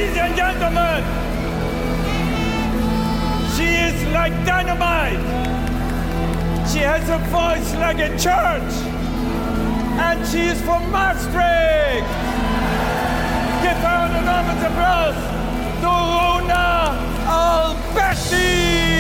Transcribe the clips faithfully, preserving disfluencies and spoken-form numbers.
Ladies and gentlemen, she is like dynamite. She has a voice like a church. And she is from Maastricht. Give her an enormous applause to Rona Alberti.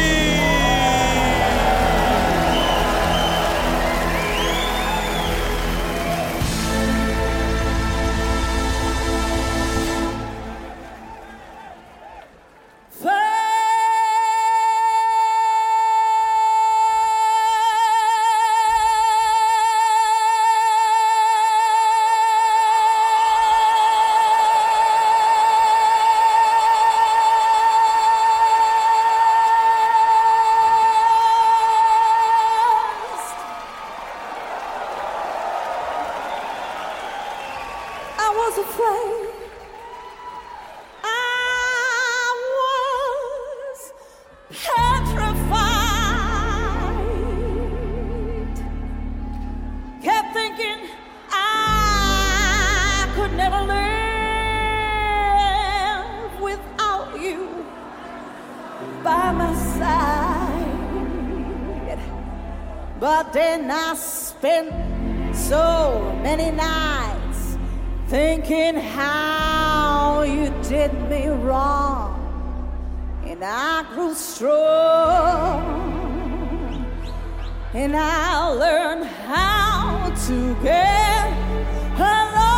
But then I spent so many nights thinking how you did me wrong, and I grew strong, and I learned how to get along.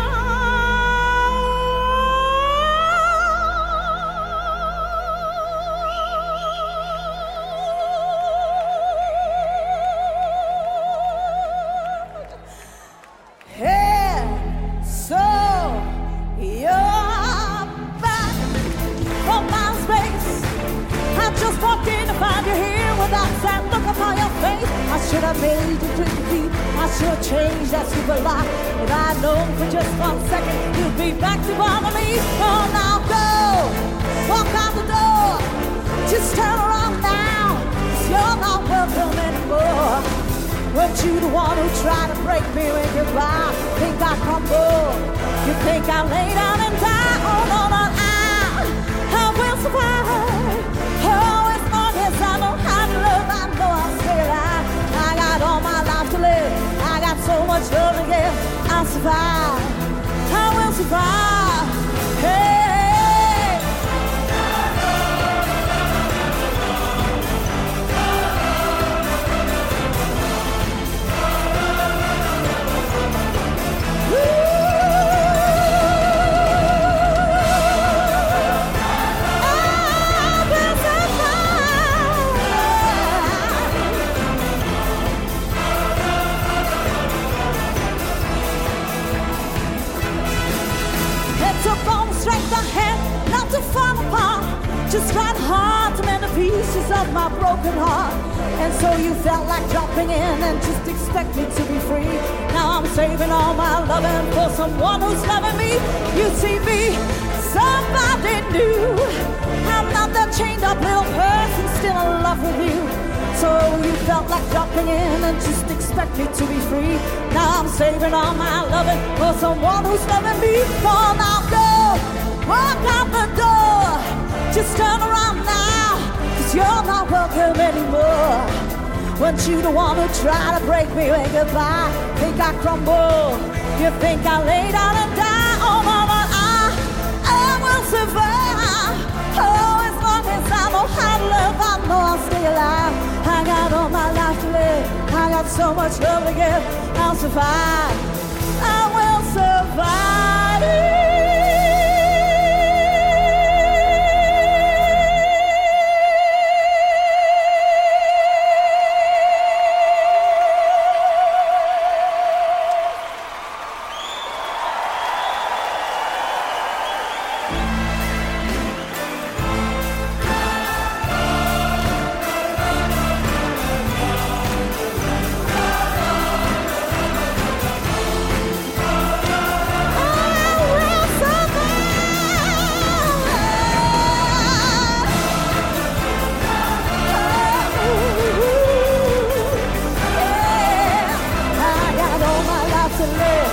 I should have made you drink deep. I should have changed that super lock. If I'd known for just one second you'd be back to bother me. Oh, now go, walk out the door. Just turn around now, 'cause you're not welcome anymore. Weren't you the one who tried to break me when goodbye? Think I crumble? You think I lay down and die? Oh, no, no, I, I will survive. Oh, as long as I know how to love, I know I'll stay alive. I got all my life to live. I got so much love to give. I'll survive. I will survive. Hey. Just tried hard to mend the pieces of my broken heart. And so you felt like jumping in and just expect me to be free. Now I'm saving all my loving for someone who's loving me. You see me, somebody new. I'm not that chained up little person still in love with you. So you felt like jumping in and just expect me to be free. Now I'm saving all my loving for someone who's loving me. Oh, now go, walk out the door. Just turn around now, 'cause you're not welcome anymore. Weren't you the one who tried to break me when goodbye? Think I crumble? You think I lay down and die? Oh, mama, I, I will survive. Oh, as long as I know how to love, I know I'll stay alive. I got all my life to live. I got so much love to give. I'll survive. I will survive. To live.